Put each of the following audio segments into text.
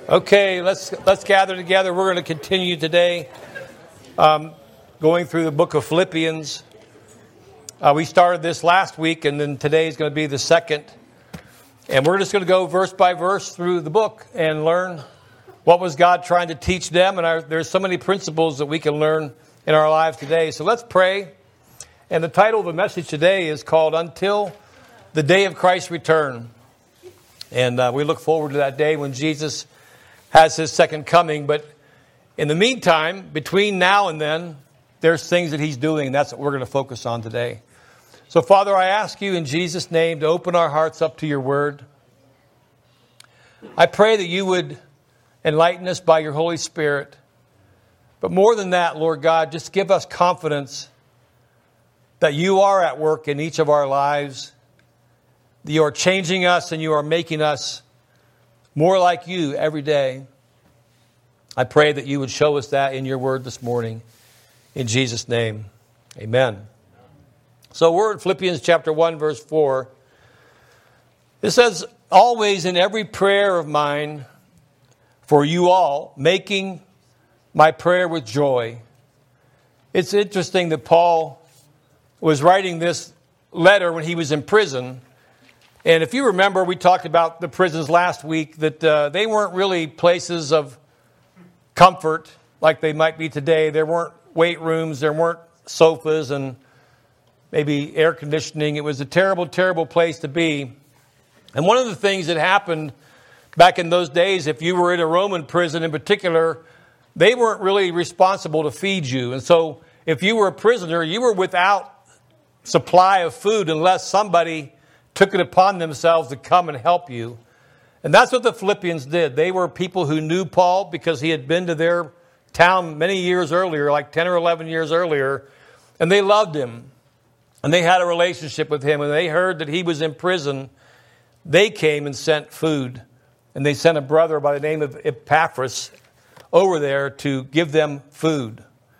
Okay, let's gather together. We're going to continue today going through the book of Philippians. We started this last week, and then today is going to be the second. And we're just going to go verse by verse through the book and learn what was God trying to teach them. And there's so many principles that we can learn in our lives today. So let's pray. And the title of the message today is called Until the Day of Christ's Return. And we look forward to that day when Jesus has his second coming. But in the meantime, between now and then, there's things that he's doing. That's what we're going to focus on today. So, Father, I ask you in Jesus' name to open our hearts up to your word. I pray that you would enlighten us by your Holy Spirit. But more than that, Lord God, just give us confidence that you are at work in each of our lives. You are changing us and you are making us more like you every day. I pray that you would show us that in your word this morning. In Jesus' name, amen. So we're in Philippians chapter 1, verse 4. It says, always in every prayer of mine for you all, making my prayer with joy. It's interesting that Paul was writing this letter when he was in prison. And if you remember, we talked about the prisons last week, that they weren't really places of comfort like they might be today. There weren't weight rooms, there weren't sofas and maybe air conditioning. It was a terrible, terrible place to be. And one of the things that happened back in those days, if you were in a Roman prison in particular, they weren't really responsible to feed you. And so if you were a prisoner, you were without supply of food unless somebody took it upon themselves to come and help you. And that's what the Philippians did. They were people who knew Paul because he had been to their town many years earlier, like 10 or 11 years earlier, and they loved him. And they had a relationship with him. And they heard that he was in prison. They came and sent food. And they sent a brother by the name of Epaphras over there to give them food.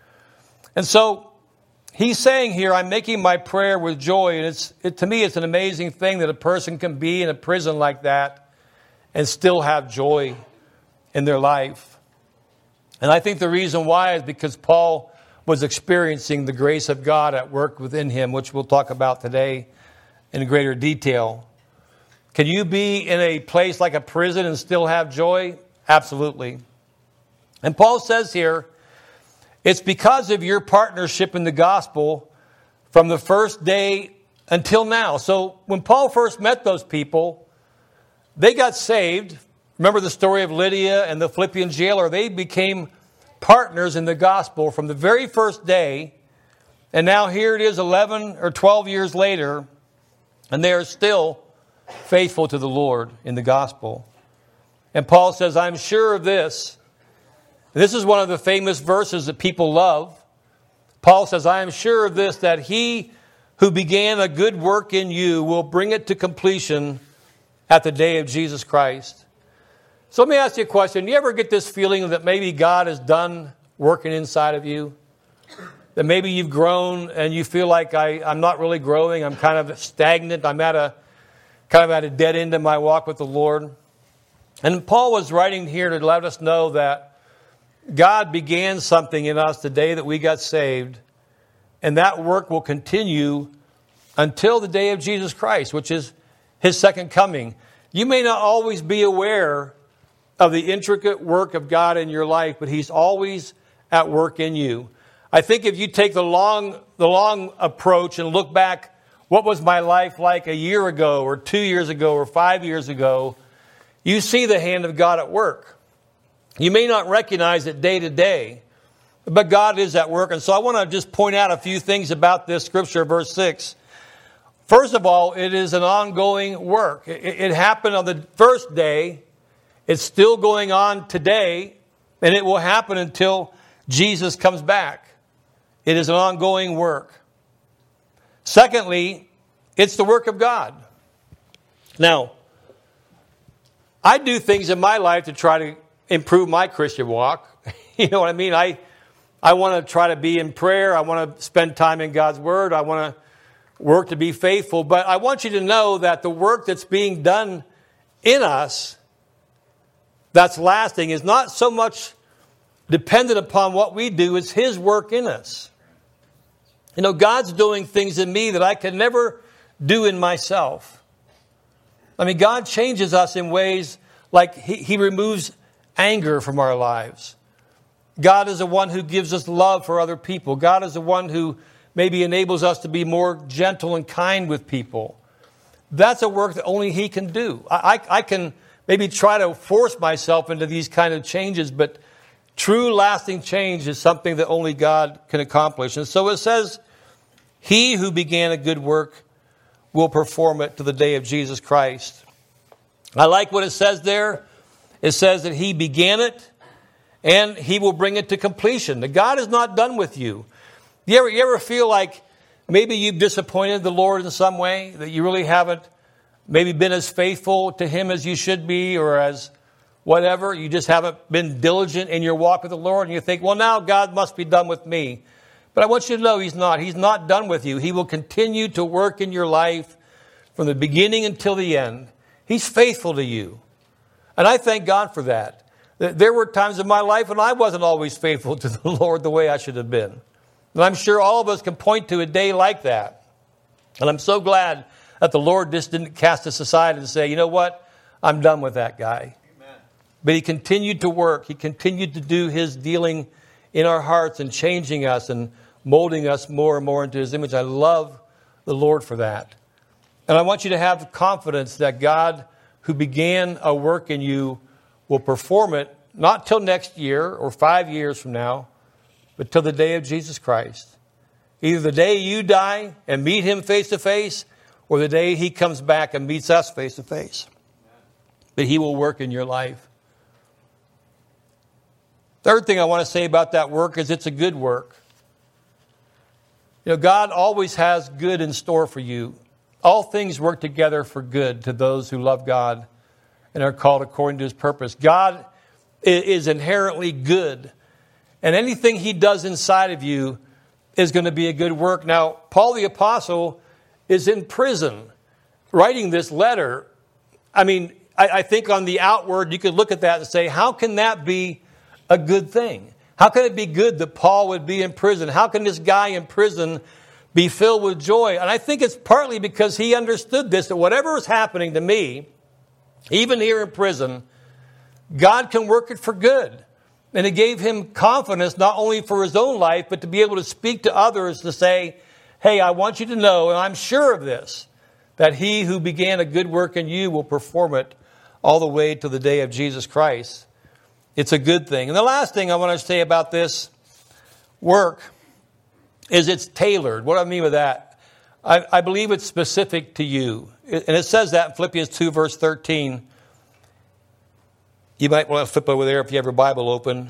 And so he's saying here, I'm making my prayer with joy. And to me, it's an amazing thing that a person can be in a prison like that and still have joy in their life. And I think the reason why is because Paul was experiencing the grace of God at work within him, which we'll talk about today in greater detail. Can you be in a place like a prison and still have joy? Absolutely. And Paul says here, it's because of your partnership in the gospel from the first day until now. So when Paul first met those people, they got saved. Remember the story of Lydia and the Philippian jailer. They became partners in the gospel from the very first day. And now here it is 11 or 12 years later, and they are still faithful to the Lord in the gospel. And Paul says, I'm sure of this. This is one of the famous verses that people love. Paul says, I am sure of this, that he who began a good work in you will bring it to completion at the day of Jesus Christ. So let me ask you a question. Do you ever get this feeling that maybe God is done working inside of you? That maybe you've grown and you feel like I'm not really growing. I'm kind of stagnant. I'm at a dead end in my walk with the Lord. And Paul was writing here to let us know that God began something in us the day that we got saved. And that work will continue until the day of Jesus Christ, which is his second coming. You may not always be aware of the intricate work of God in your life, but he's always at work in you. I think if you take the long approach and look back, what was my life like a year ago or 2 years ago or 5 years ago, you see the hand of God at work. You may not recognize it day to day, but God is at work. And so I want to just point out a few things about this scripture, verse 6. First of all, it is an ongoing work. It happened on the first day. It's still going on today, and it will happen until Jesus comes back. It is an ongoing work. Secondly, it's the work of God. Now, I do things in my life to try to improve my Christian walk. You know what I mean? I want to try to be in prayer. I want to spend time in God's Word. I want to work to be faithful. But I want you to know that the work that's being done in us that's lasting is not so much dependent upon what we do, it's His work in us. You know, God's doing things in me that I can never do in myself. I mean, God changes us in ways like He removes anger from our lives. God is the one who gives us love for other people. God is the one who maybe enables us to be more gentle and kind with people. That's a work that only He can do. I can maybe try to force myself into these kind of changes, but true lasting change is something that only God can accomplish. And so it says, He who began a good work will perform it to the day of Jesus Christ. I like what it says there. It says that He began it and He will bring it to completion. That God is not done with you. You ever feel like maybe you've disappointed the Lord in some way, that you really haven't maybe been as faithful to Him as you should be, or as whatever, you just haven't been diligent in your walk with the Lord, and you think, well, now God must be done with me. But I want you to know He's not. He's not done with you. He will continue to work in your life from the beginning until the end. He's faithful to you. And I thank God for that. There were times in my life when I wasn't always faithful to the Lord the way I should have been. And I'm sure all of us can point to a day like that. And I'm so glad that the Lord just didn't cast us aside and say, you know what, I'm done with that guy. Amen. But He continued to work. He continued to do His dealing in our hearts and changing us and molding us more and more into His image. I love the Lord for that. And I want you to have confidence that God, who began a work in you, will perform it, not till next year or 5 years from now, but till the day of Jesus Christ. Either the day you die and meet Him face to face, or the day He comes back and meets us face to face. But He will work in your life. Third thing I want to say about that work is it's a good work. You know, God always has good in store for you. All things work together for good to those who love God and are called according to His purpose. God is inherently good. And anything He does inside of you is going to be a good work. Now, Paul the Apostle is in prison writing this letter. I mean, I think on the outward, you could look at that and say, how can that be a good thing? How can it be good that Paul would be in prison? How can this guy in prison be filled with joy? And I think it's partly because he understood this, that whatever is happening to me, even here in prison, God can work it for good. And it gave him confidence not only for his own life, but to be able to speak to others to say, hey, I want you to know, and I'm sure of this, that He who began a good work in you will perform it all the way to the day of Jesus Christ. It's a good thing. And the last thing I want to say about this work is it's tailored. What do I mean by that? I believe it's specific to you. And it says that in Philippians 2, verse 13. You might want to flip over there if you have your Bible open.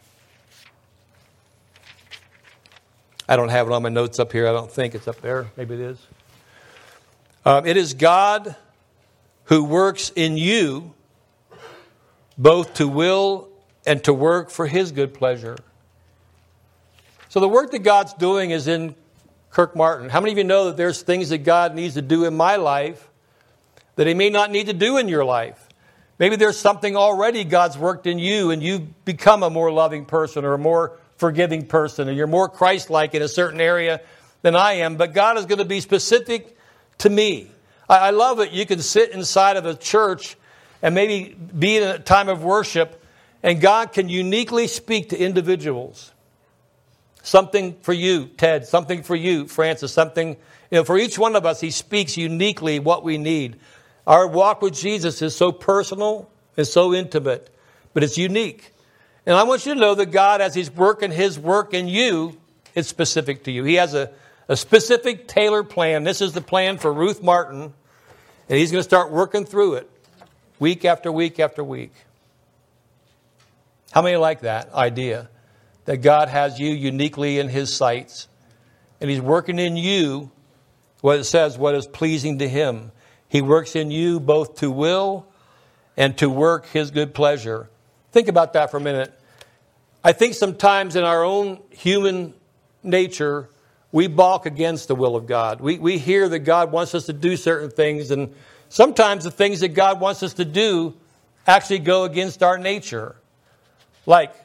I don't have it on my notes up here. I don't think it's up there. Maybe it is. It is God who works in you both to will and to work for His good pleasure. So the work that God's doing is in Kirk Martin. How many of you know that there's things that God needs to do in my life that He may not need to do in your life? Maybe there's something already God's worked in you and you've become a more loving person or a more forgiving person, and you're more Christ-like in a certain area than I am. But God is going to be specific to me. I love that you can sit inside of a church and maybe be in a time of worship, and God can uniquely speak to individuals. Something for you, Ted. Something for you, Francis. Something, for each one of us, He speaks uniquely what we need. Our walk with Jesus is so personal and so intimate, but it's unique. And I want you to know that God, as He's working His work in you, it's specific to you. He has a specific tailored plan. This is the plan for Ruth Martin, and He's going to start working through it week after week after week. How many like that idea? That God has you uniquely in His sights, and He's working in you what it says, what is pleasing to Him. He works in you both to will and to work His good pleasure. Think about that for a minute. I think sometimes in our own human nature, we balk against the will of God. We hear that God wants us to do certain things, and sometimes the things that God wants us to do actually go against our nature. Like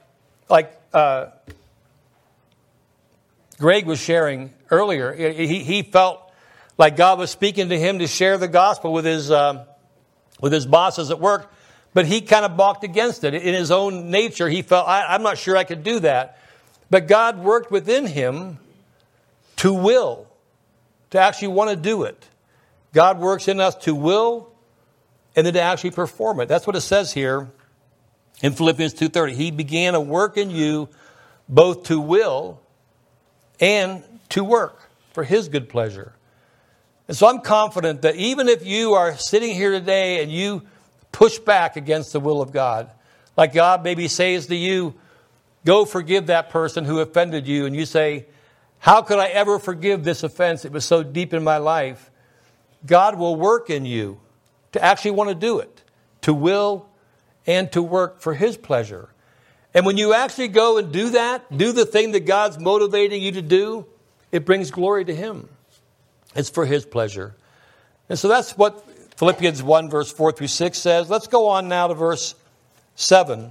Greg was sharing earlier, he felt like God was speaking to him to share the gospel with his bosses at work, but he kind of balked against it. In his own nature, he felt, I'm not sure I could do that. But God worked within him to will, to actually want to do it. God works in us to will and then to actually perform it. That's what it says here in Philippians 2:30. He began a work in you both to will and to work for his good pleasure. And so I'm confident that even if you are sitting here today and you push back against the will of God, like God maybe says to you, go forgive that person who offended you, and you say, how could I ever forgive this offense? It was so deep in my life. God will work in you to actually want to do it, to will and to work for his pleasure. And when you actually go and do that, do the thing that God's motivating you to do, it brings glory to him. It's for his pleasure. And so that's what Philippians 1 verse 4 through 6 says. Let's go on now to verse 7.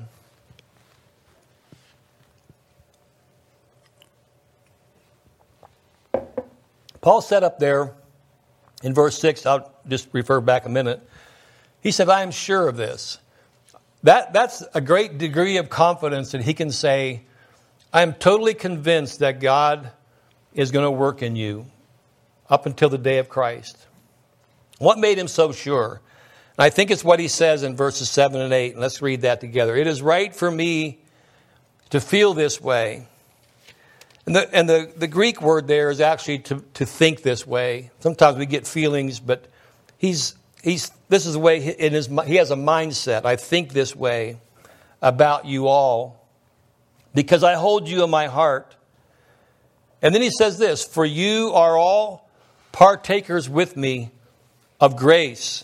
Paul said up there in verse 6, I'll just refer back a minute. He said, I am sure of this. That's a great degree of confidence that he can say, I am totally convinced that God is going to work in you up until the day of Christ. What made him so sure? And I think it's what he says in verses 7 and 8. And let's read that together. It is right for me to feel this way. And the Greek word there is actually to think this way. Sometimes we get feelings, but this is the way he has a mindset. I think this way about you all because I hold you in my heart. And then he says this, for you are all partakers with me of grace,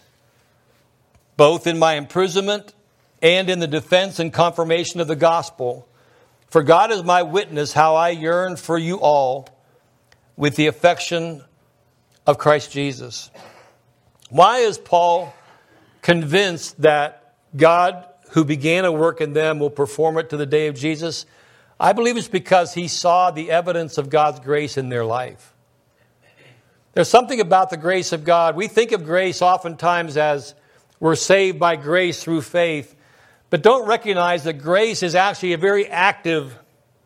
both in my imprisonment and in the defense and confirmation of the gospel. For God is my witness how I yearn for you all with the affection of Christ Jesus. Why is Paul convinced that God, who began a work in them, will perform it to the day of Jesus? I believe it's because he saw the evidence of God's grace in their life. There's something about the grace of God. We think of grace oftentimes as we're saved by grace through faith, but don't recognize that grace is actually a very active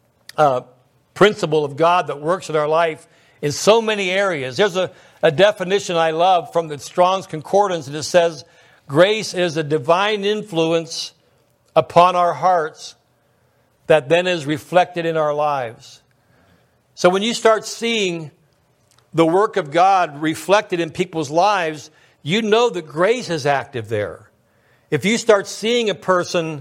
principle of God that works in our life in so many areas. There's a definition I love from the Strong's Concordance that says, grace is a divine influence upon our hearts that then is reflected in our lives. So when you start seeing the work of God reflected in people's lives, you know that grace is active there. If you start seeing a person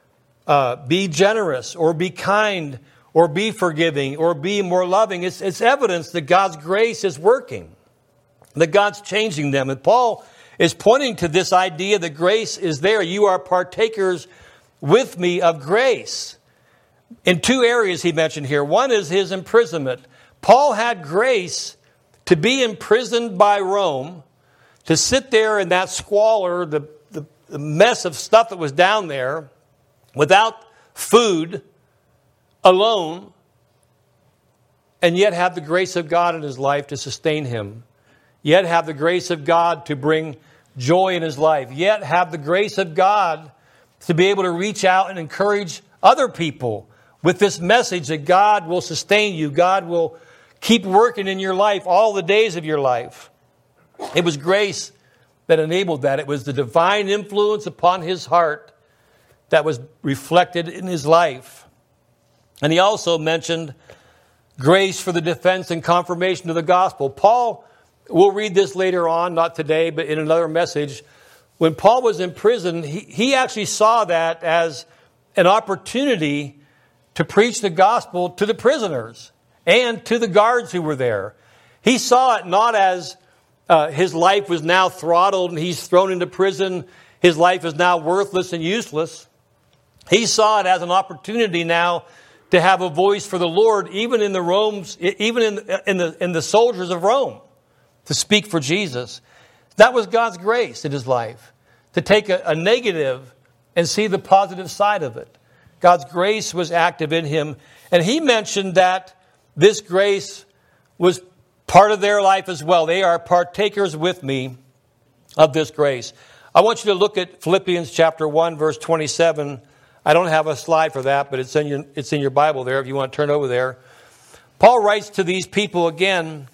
be generous or be kind or be forgiving or be more loving, it's evidence that God's grace is working, that God's changing them. And Paul is pointing to this idea that grace is there. You are partakers with me of grace. In two areas he mentioned here. One is his imprisonment. Paul had grace to be imprisoned by Rome, to sit there in that squalor, the mess of stuff that was down there, without food, alone, and yet have the grace of God in his life to sustain him. Yet have the grace of God to bring joy in his life. Yet have the grace of God to be able to reach out and encourage other people with this message that God will sustain you. God will keep working in your life all the days of your life. It was grace that enabled that. It was the divine influence upon his heart that was reflected in his life. And he also mentioned grace for the defense and confirmation of the gospel. Paul, we'll read this later on, not today, but in another message. When Paul was in prison, he actually saw that as an opportunity to preach the gospel to the prisoners and to the guards who were there. He saw it not as his life was now throttled and he's thrown into prison. His life is now worthless and useless. He saw it as an opportunity now to have a voice for the Lord, even in the soldiers of Rome, to speak for Jesus. That was God's grace in his life, to take a negative and see the positive side of it. God's grace was active in him. And he mentioned that this grace was part of their life as well. They are partakers with me of this grace. I want you to look at Philippians chapter 1, verse 27. I don't have a slide for that, but it's in your Bible there if you want to turn over there. Paul writes to these people again,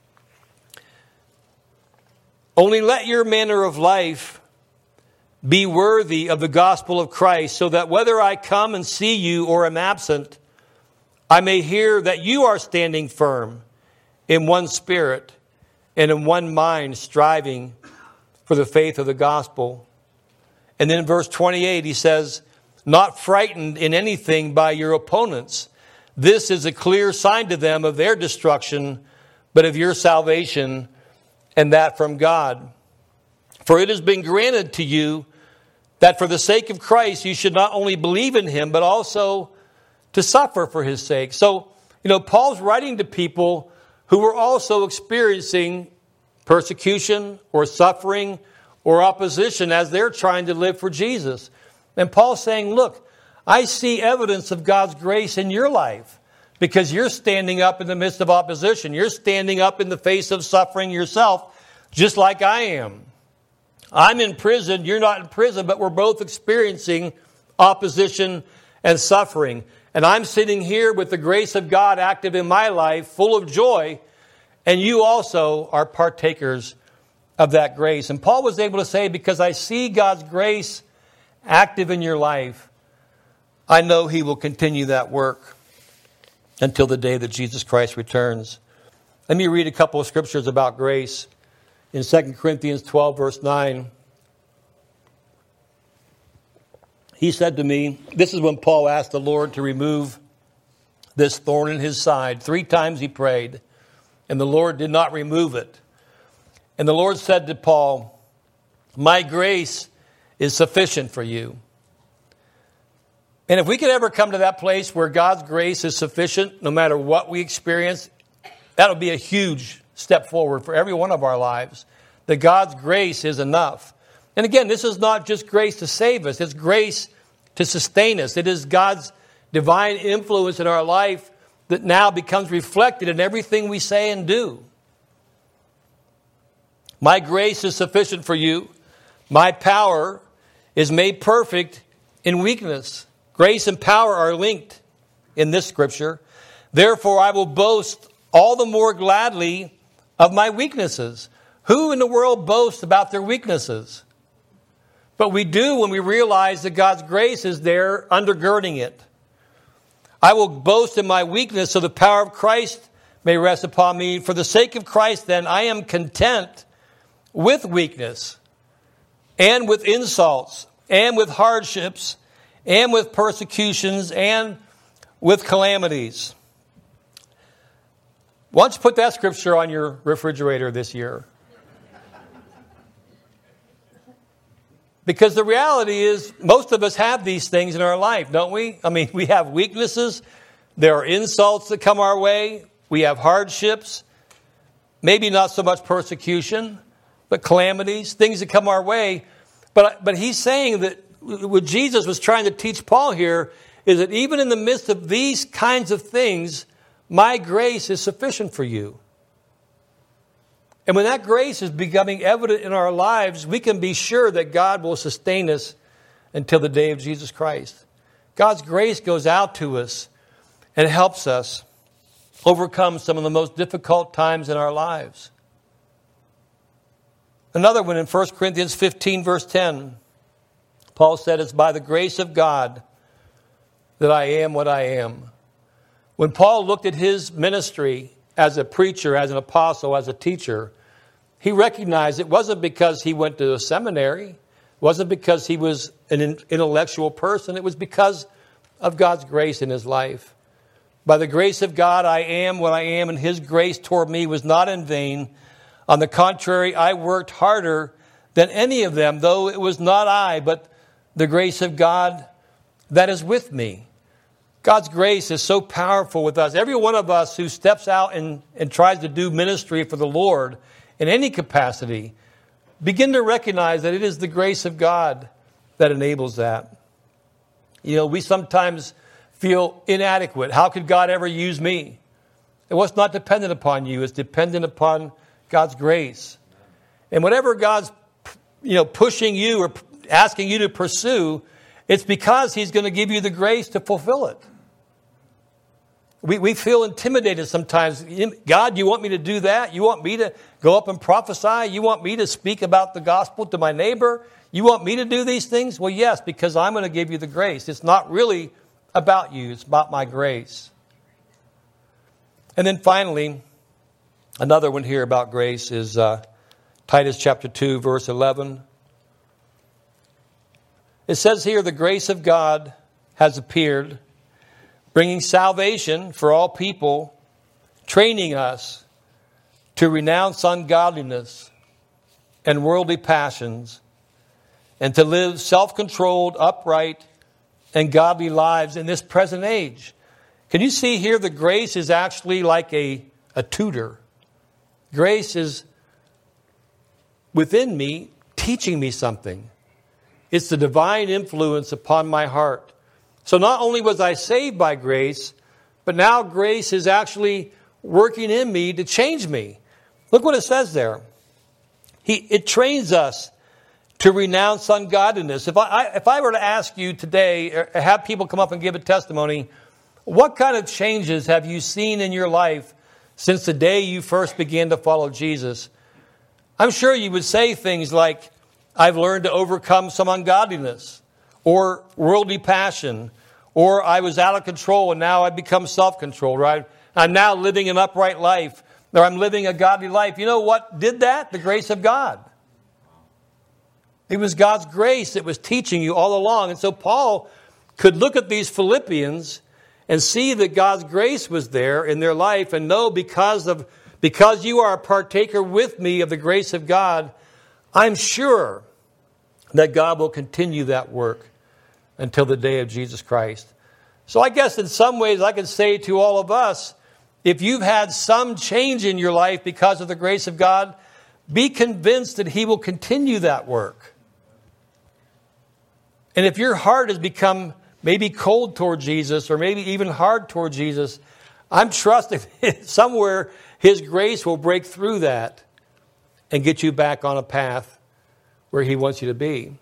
"Only let your manner of life be worthy of the gospel of Christ, so that whether I come and see you or am absent, I may hear that you are standing firm in one spirit and in one mind, striving for the faith of the gospel." And then in verse 28, he says, "Not frightened in anything by your opponents. This is a clear sign to them of their destruction, but of your salvation, and that from God. For it has been granted to you that for the sake of Christ you should not only believe in him, but also to suffer for his sake." So, Paul's writing to people who were also experiencing persecution or suffering or opposition as they're trying to live for Jesus. And Paul's saying, look, I see evidence of God's grace in your life because you're standing up in the midst of opposition. You're standing up in the face of suffering yourself, just like I am. I'm in prison, you're not in prison, but we're both experiencing opposition and suffering. And I'm sitting here with the grace of God active in my life, full of joy, and you also are partakers of that grace. And Paul was able to say, because I see God's grace active in your life, I know he will continue that work until the day that Jesus Christ returns. Let me read a couple of scriptures about grace. In 2 Corinthians 12, verse 9, he said to me, this is when Paul asked the Lord to remove this thorn in his side. 3 times he prayed, and the Lord did not remove it. And the Lord said to Paul, "My grace is sufficient for you." And if we could ever come to that place where God's grace is sufficient, no matter what we experience, that would be a huge step forward for every one of our lives, that God's grace is enough. And again, this is not just grace to save us, it's grace to sustain us. It is God's divine influence in our life that now becomes reflected in everything we say and do. My grace is sufficient for you. My power is made perfect in weakness. Grace and power are linked in this scripture. Therefore, I will boast all the more gladly of my weaknesses. Who in the world boasts about their weaknesses? But we do when we realize that God's grace is there undergirding it. I will boast in my weakness so the power of Christ may rest upon me. For the sake of Christ, then, I am content with weakness and with insults and with hardships and with persecutions and with calamities. Why don't you put that scripture on your refrigerator this year? Because the reality is, most of us have these things in our life, don't we? I mean, we have weaknesses. There are insults that come our way. We have hardships. Maybe not so much persecution, but calamities, things that come our way. But he's saying that what Jesus was trying to teach Paul here is that even in the midst of these kinds of things, my grace is sufficient for you. And when that grace is becoming evident in our lives, we can be sure that God will sustain us until the day of Jesus Christ. God's grace goes out to us and helps us overcome some of the most difficult times in our lives. Another one in 1 Corinthians 15, verse 10, Paul said, "It's by the grace of God that I am what I am." When Paul looked at his ministry as a preacher, as an apostle, as a teacher, he recognized it wasn't because he went to a seminary, it wasn't because he was an intellectual person, it was because of God's grace in his life. By the grace of God, I am what I am, and his grace toward me was not in vain. On the contrary, I worked harder than any of them, though it was not I, but the grace of God that is with me. God's grace is so powerful with us. Every one of us who steps out and tries to do ministry for the Lord in any capacity, begin to recognize that it is the grace of God that enables that. We sometimes feel inadequate. How could God ever use me? Well, it's not dependent upon you. It's dependent upon God's grace. And whatever God's, pushing you or asking you to pursue, it's because He's going to give you the grace to fulfill it. We feel intimidated sometimes. God, you want me to do that? You want me to go up and prophesy? You want me to speak about the gospel to my neighbor? You want me to do these things? Well, yes, because I'm going to give you the grace. It's not really about you. It's about my grace. And then finally, another one here about grace is Titus chapter 2, verse 11. It says here, the grace of God has appeared, bringing salvation for all people, training us to renounce ungodliness and worldly passions, and to live self-controlled, upright, and godly lives in this present age. Can you see here the grace is actually like a tutor? Grace is within me, teaching me something. It's the divine influence upon my heart. So not only was I saved by grace, but now grace is actually working in me to change me. Look what it says there. It trains us to renounce ungodliness. If I were to ask you today, or have people come up and give a testimony, what kind of changes have you seen in your life since the day you first began to follow Jesus? I'm sure you would say things like, I've learned to overcome some ungodliness, or worldly passion, or I was out of control and now I've become self-controlled, right? I'm now living an upright life, or I'm living a godly life. You know what did that? The grace of God. It was God's grace that was teaching you all along. And so Paul could look at these Philippians and see that God's grace was there in their life and know because you are a partaker with me of the grace of God, I'm sure that God will continue that work until the day of Jesus Christ. So I guess in some ways I could say to all of us, if you've had some change in your life because of the grace of God, be convinced that He will continue that work. And if your heart has become maybe cold toward Jesus or maybe even hard toward Jesus, I'm trusting somewhere His grace will break through that and get you back on a path where He wants you to be.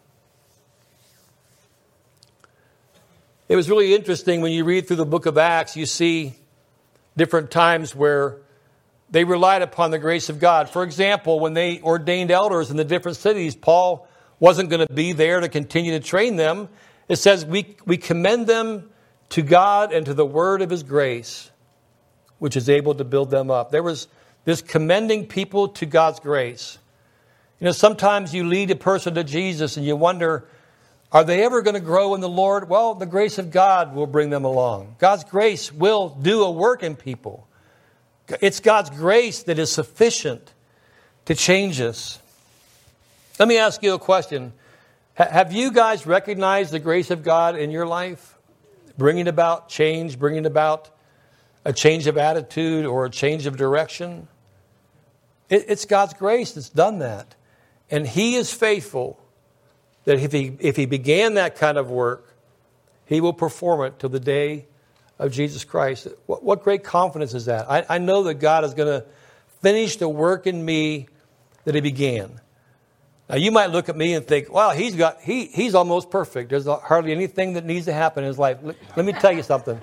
It was really interesting when you read through the book of Acts, you see different times where they relied upon the grace of God. For example, when they ordained elders in the different cities, Paul wasn't going to be there to continue to train them. It says, we commend them to God and to the word of His grace, which is able to build them up. There was this commending people to God's grace. Sometimes you lead a person to Jesus and you wonder, are they ever going to grow in the Lord? Well, the grace of God will bring them along. God's grace will do a work in people. It's God's grace that is sufficient to change us. Let me ask you a question. Have you guys recognized the grace of God in your life? Bringing about change, bringing about a change of attitude or a change of direction? It's God's grace that's done that. And He is faithful that if He began that kind of work, He will perform it till the day of Jesus Christ. What great confidence is that? I know that God is going to finish the work in me that He began. Now, you might look at me and think, well, he's almost perfect. There's hardly anything that needs to happen in his life. Let me tell you something.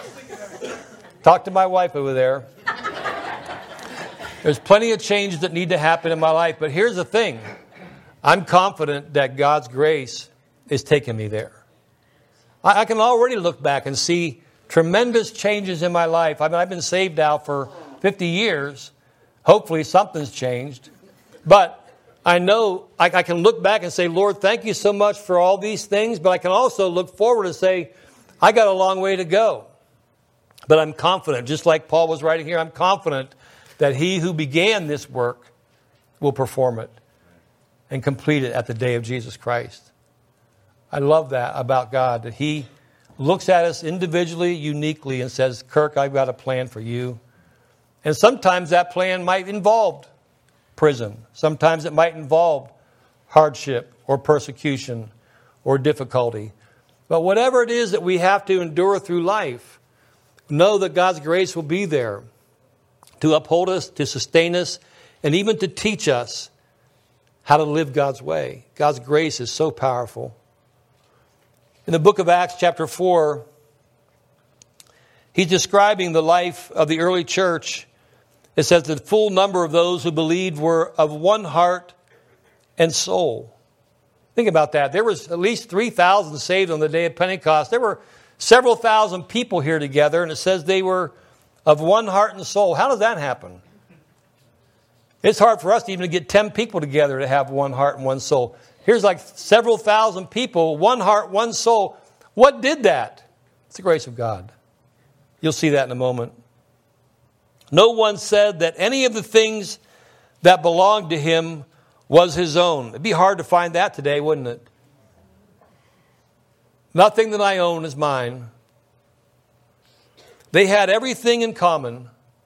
Talk to my wife over there. There's plenty of changes that need to happen in my life. But here's the thing. I'm confident that God's grace is taking me there. I can already look back and see tremendous changes in my life. I mean, I've been saved now for 50 years. Hopefully something's changed. But I know I can look back and say, Lord, thank you so much for all these things. But I can also look forward and say, I got a long way to go. But I'm confident, just like Paul was writing here, I'm confident that He who began this work will perform it and complete it at the day of Jesus Christ. I love that about God, that He looks at us individually, uniquely, and says, Kirk, I've got a plan for you. And sometimes that plan might involve prison. Sometimes it might involve hardship or persecution or difficulty. But whatever it is that we have to endure through life, know that God's grace will be there to uphold us, to sustain us, and even to teach us how to live God's way. God's grace is so powerful. In the book of Acts chapter 4, he's describing the life of the early church. It says the full number of those who believed were of one heart and soul. Think about that. There was at least 3,000 saved on the day of Pentecost. There were several thousand people here together, and it says they were of one heart and soul. How does that happen? It's hard for us to even get 10 people together to have one heart and one soul. Here's like several thousand people, one heart, one soul. What did that? It's the grace of God. You'll see that in a moment. No one said that any of the things that belonged to him was his own. It'd be hard to find that today, wouldn't it? Nothing that I own is mine. They had everything in common.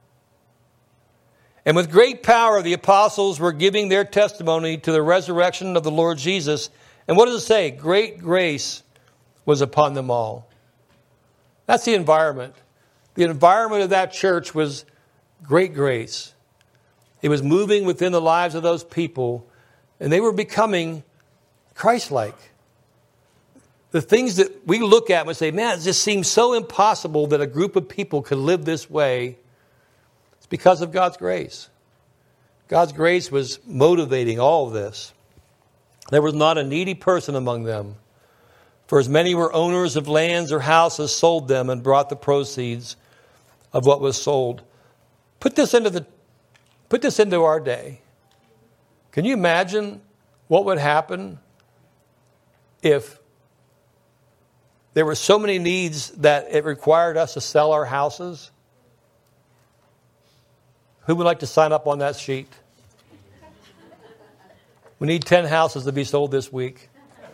And with great power, the apostles were giving their testimony to the resurrection of the Lord Jesus. And what does it say? Great grace was upon them all. That's the environment. The environment of that church was great grace. It was moving within the lives of those people, and they were becoming Christ-like. The things that we look at and say, man, it just seems so impossible that a group of people could live this way. It's because of God's grace. God's grace was motivating all of this. There was not a needy person among them. For as many were owners of lands or houses, sold them and brought the proceeds of what was sold. Put this into our day. Can you imagine what would happen if there were so many needs that it required us to sell our houses? Who would like to sign up on that sheet? We need 10 houses to be sold this week.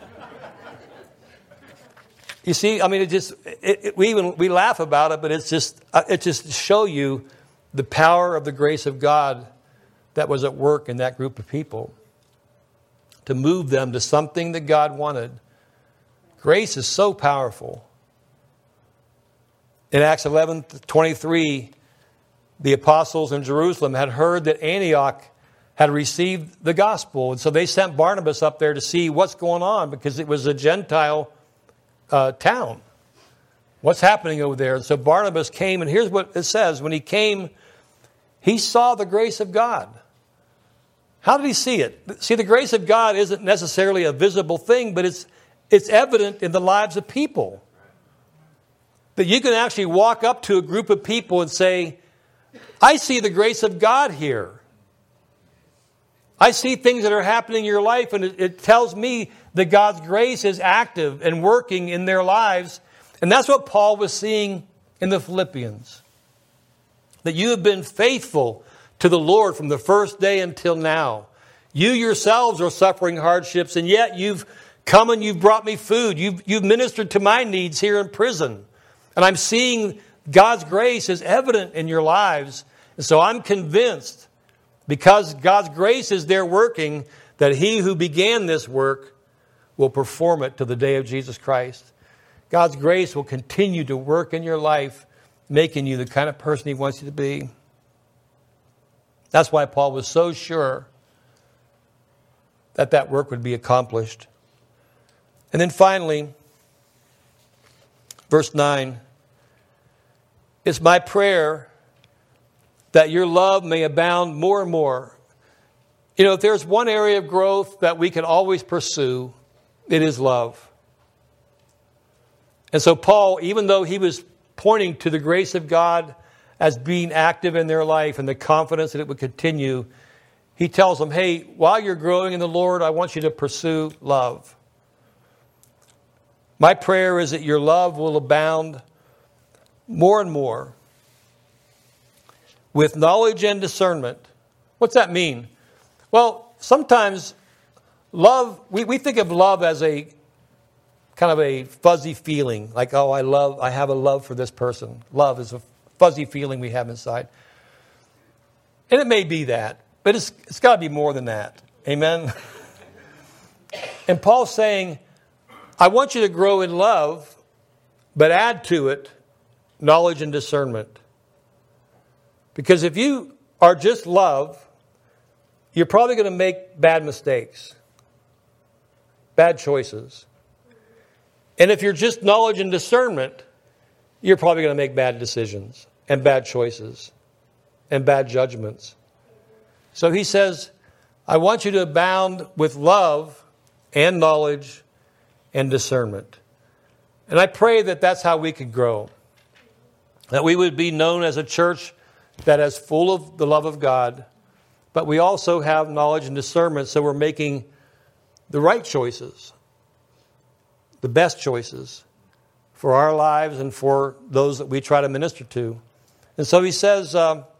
You see, I mean, we laugh about it, but it just show you the power of the grace of God that was at work in that group of people to move them to something that God wanted. Grace is so powerful. In Acts 11:23, the apostles in Jerusalem had heard that Antioch had received the gospel. And so they sent Barnabas up there to see what's going on because it was a Gentile town. What's happening over there? And so Barnabas came, and here's what it says. When he came, he saw the grace of God. How did he see it? See, the grace of God isn't necessarily a visible thing, but it's evident in the lives of people. That you can actually walk up to a group of people and say, I see the grace of God here. I see things that are happening in your life, and it tells me that God's grace is active and working in their lives. And that's what Paul was seeing in the Philippians. That you have been faithful to the Lord from the first day until now. You yourselves are suffering hardships, and yet you've come and you've brought me food. You've ministered to my needs here in prison. And I'm seeing God's grace is evident in your lives. And so I'm convinced, because God's grace is there working, that he who began this work will perform it to the day of Jesus Christ. God's grace will continue to work in your life, making you the kind of person he wants you to be. That's why Paul was so sure that that work would be accomplished. And then finally, verse 9, it's my prayer that your love may abound more and more. You know, if there's one area of growth that we can always pursue, it is love. And so Paul, even though he was pointing to the grace of God as being active in their life and the confidence that it would continue, he tells them, hey, while you're growing in the Lord, I want you to pursue love. My prayer is that your love will abound more and more with knowledge and discernment. What's that mean? Well, sometimes love, we think of love as a kind of a fuzzy feeling, like, oh, I have a love for this person. Love is a fuzzy feeling we have inside. And it may be that, but it's got to be more than that. Amen? And Paul's saying, I want you to grow in love, but add to it knowledge and discernment. Because if you are just love, you're probably going to make bad mistakes, bad choices. And if you're just knowledge and discernment, you're probably going to make bad decisions and bad choices and bad judgments. So he says, I want you to abound with love and knowledge and discernment. And I pray that that's how we could grow. That we would be known as a church that is full of the love of God, but we also have knowledge and discernment, so we're making the right choices, the best choices for our lives and for those that we try to minister to. And so he says,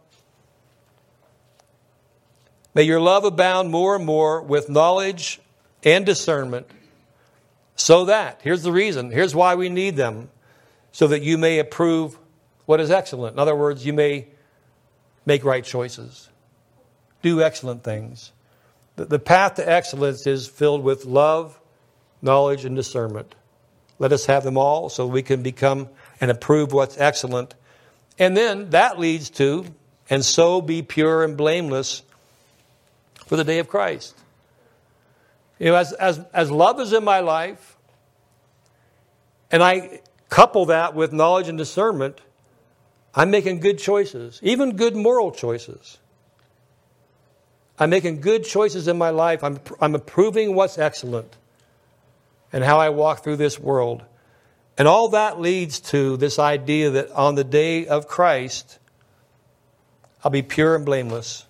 may your love abound more and more with knowledge and discernment, so that, here's the reason, here's why we need them, so that you may approve what is excellent. In other words, you may make right choices, do excellent things. The path to excellence is filled with love, knowledge, and discernment. Let us have them all so we can become and approve what's excellent. And then that leads to, and so be pure and blameless for the day of Christ. You know, as love is in my life, and I couple that with knowledge and discernment, I'm making good choices, even good moral choices. I'm making good choices in my life. I'm approving what's excellent and how I walk through this world. And all that leads to this idea that on the day of Christ, I'll be pure and blameless.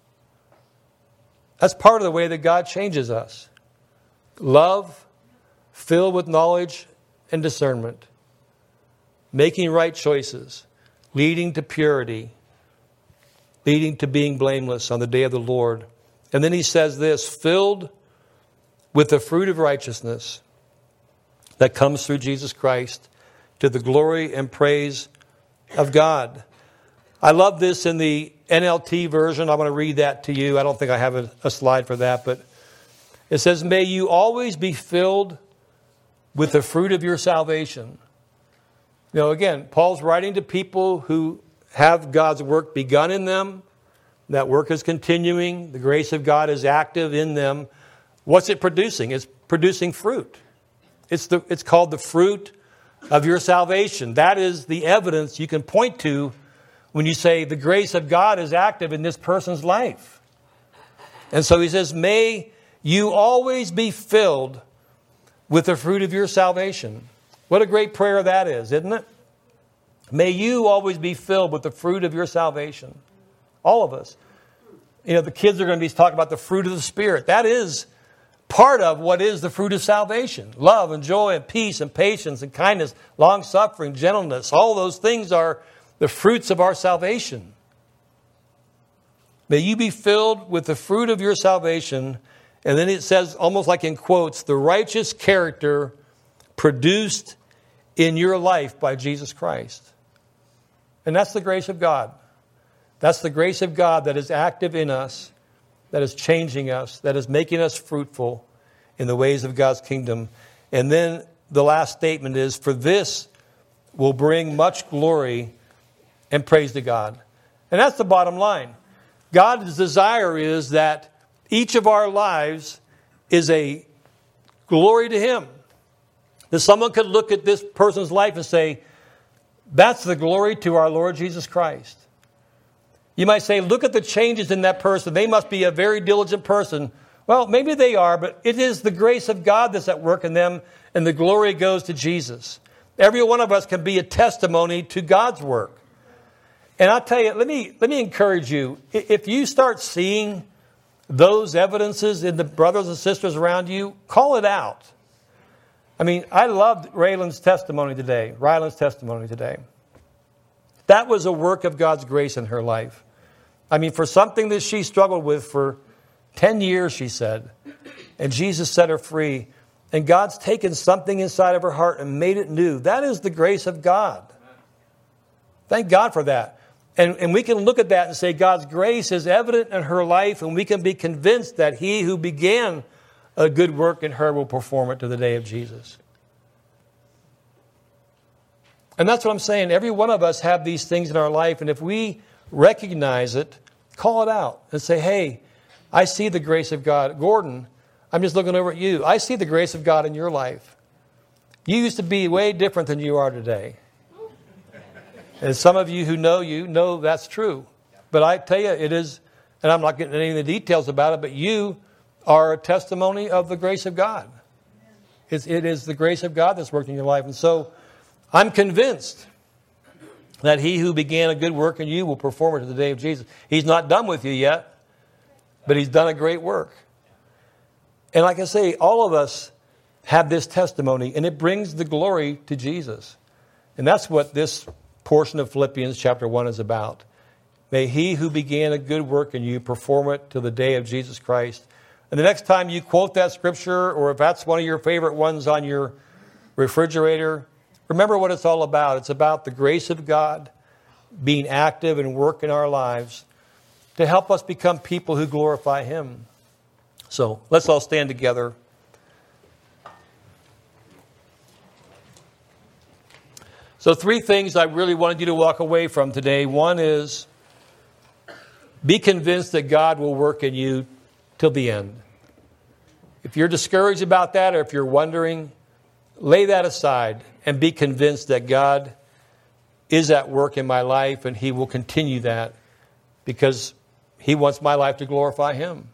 That's part of the way that God changes us. Love filled with knowledge and discernment. Making right choices. Leading to purity. Leading to being blameless on the day of the Lord. And then he says this, filled with the fruit of righteousness that comes through Jesus Christ to the glory and praise of God. I love this in the NLT version. I'm going to read that to you. I don't think I have a slide for that, but it says, may you always be filled with the fruit of your salvation. You know, again, Paul's writing to people who have God's work begun in them. That work is continuing. The grace of God is active in them. What's it producing? It's producing fruit. It's called the fruit of your salvation. That is the evidence you can point to when you say the grace of God is active in this person's life. And so he says, may you always be filled with the fruit of your salvation. What a great prayer that is, isn't it? May you always be filled with the fruit of your salvation. All of us. You know, the kids are going to be talking about the fruit of the Spirit. That is part of what is the fruit of salvation. Love and joy and peace and patience and kindness, long-suffering, gentleness. All those things are the fruits of our salvation. May you be filled with the fruit of your salvation. And then it says, almost like in quotes, the righteous character produced in your life by Jesus Christ. And that's the grace of God. That's the grace of God that is active in us, that is changing us, that is making us fruitful in the ways of God's kingdom. And then the last statement is, for this will bring much glory and praise to God. And that's the bottom line. God's desire is that each of our lives is a glory to Him. That someone could look at this person's life and say, that's the glory to our Lord Jesus Christ. You might say, look at the changes in that person. They must be a very diligent person. Well, maybe they are, but it is the grace of God that's at work in them, and the glory goes to Jesus. Every one of us can be a testimony to God's work. And I'll tell you, let me encourage you. If you start seeing those evidences in the brothers and sisters around you, call it out. I mean, I loved Ryland's testimony today. That was a work of God's grace in her life. I mean, for something that she struggled with for 10 years, she said, and Jesus set her free. And God's taken something inside of her heart and made it new. That is the grace of God. Thank God for that. And we can look at that and say God's grace is evident in her life, and we can be convinced that He who began a good work in her will perform it to the day of Jesus. And that's what I'm saying. Every one of us have these things in our life. And if we recognize it, call it out and say, hey, I see the grace of God. Gordon, I'm just looking over at you. I see the grace of God in your life. You used to be way different than you are today. And some of you know that's true. But I tell you, it is, and I'm not getting into any of the details about it, but you are a testimony of the grace of God. It is the grace of God that's working in your life. And so I'm convinced that he who began a good work in you will perform it to the day of Jesus. He's not done with you yet, but he's done a great work. And like I say, all of us have this testimony, and it brings the glory to Jesus. And that's what this portion of Philippians chapter 1 is about. May he who began a good work in you perform it till the day of Jesus Christ. And the next time you quote that scripture, or if that's one of your favorite ones on your refrigerator, remember what it's all about. It's about the grace of God being active and work in our lives to help us become people who glorify him. So let's all stand together. So 3 things I really wanted you to walk away from today. One is, be convinced that God will work in you till the end. If you're discouraged about that, or if you're wondering, lay that aside and be convinced that God is at work in my life, and he will continue that because he wants my life to glorify him.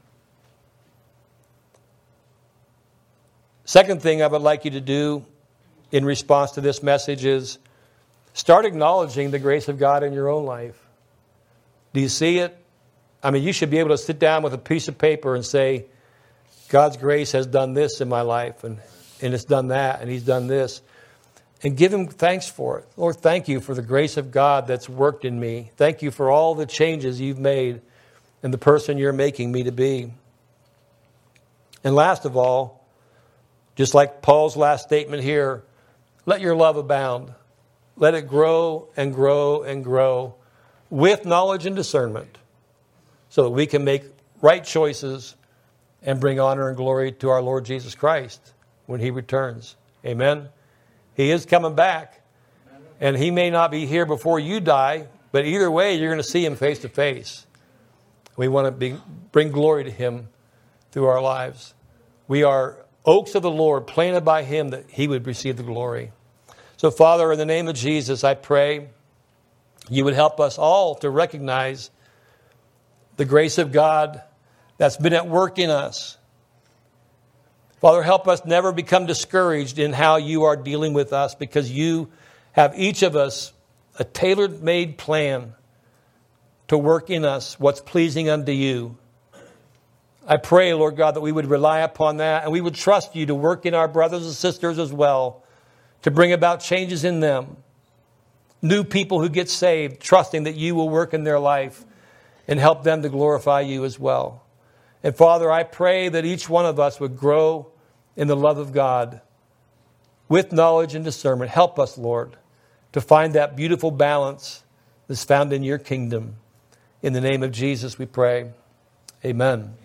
Second thing I would like you to do in response to this message is start acknowledging the grace of God in your own life. Do you see it? I mean, you should be able to sit down with a piece of paper and say, God's grace has done this in my life, and it's done that, and he's done this. And give him thanks for it. Lord, thank you for the grace of God that's worked in me. Thank you for all the changes you've made and the person you're making me to be. And last of all, just like Paul's last statement here, let your love abound. Let it grow and grow and grow with knowledge and discernment so that we can make right choices and bring honor and glory to our Lord Jesus Christ when he returns. Amen. He is coming back, and he may not be here before you die, but either way, you're going to see him face to face. We want to bring glory to him through our lives. We are oaks of the Lord, planted by him that he would receive the glory. So, Father, in the name of Jesus, I pray you would help us all to recognize the grace of God that's been at work in us. Father, help us never become discouraged in how you are dealing with us, because you have each of us a tailor-made plan to work in us what's pleasing unto you. I pray, Lord God, that we would rely upon that, and we would trust you to work in our brothers and sisters as well, to bring about changes in them. New people who get saved, trusting that you will work in their life and help them to glorify you as well. And Father, I pray that each one of us would grow in the love of God with knowledge and discernment. Help us, Lord, to find that beautiful balance that's found in your kingdom. In the name of Jesus we pray. Amen.